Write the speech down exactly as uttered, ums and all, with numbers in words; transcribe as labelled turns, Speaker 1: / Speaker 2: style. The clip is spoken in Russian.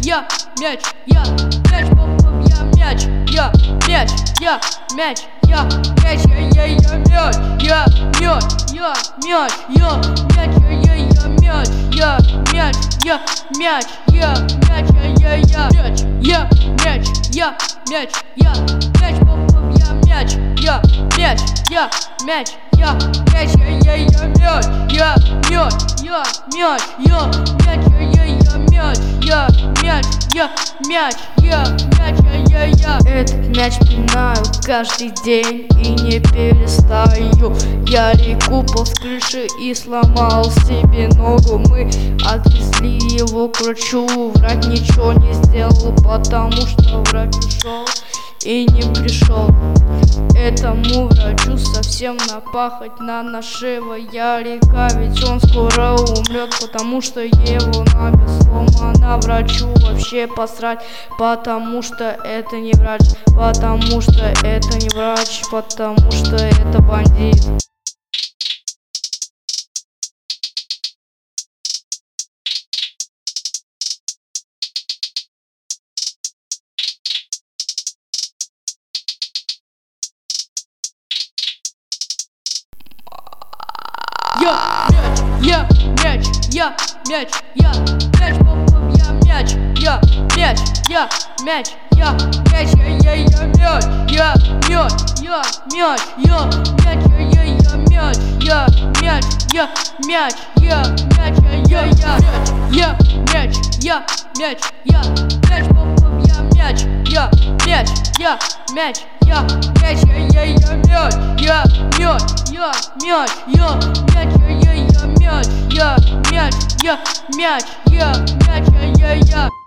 Speaker 1: я, мяч, я, мяч, попов, я, мяч, я, мяч, я, мяч, я, мяч, я, я, я, мяч, я, мяч, я, мяч, я, мяч, я, я, я, мяч, я, мяч, я, мяч, я, мяч, я, я, я, мяч, я, мяч, я, мяч, я, мяч, попов, я, мяч, я, мяч, я, мяч, я, мяч, я, я, я, мяч, я, мяч, я, мяч, я, мяч, я, я, я, мяч, я, мяч, я, мяч, я, мяч, я, я, я. Этот мяч пинаю каждый день и не перестаю. Я реку упал с крыши и сломал себе ногу. Мы отвезли его к врачу, врач ничего не сделал, потому что врач ушел и не пришел. Этому врачу совсем напахать на нашивая река, ведь он скоро умрет, потому что его нога сломана. Врачу вообще посрать, потому что это не врач, потому что это не врач, потому что это бандит. Я мяч, я мяч, я мяч, я мяч, попов, я мяч, я мяч, я мяч, я мяч, я, я, я, мяч, я мяч, я мяч, я мяч, я, я, я, мяч, я мяч, я мяч, я мяч, я, я, я, мяч, я мяч, я мяч, попов, я мяч, я мяч, я мяч, я мяч, я, я, я, мяч, я мяч, я мяч, я мяч, я, я, я, мяч, я мяч, я мяч, я мяч, я, я, я.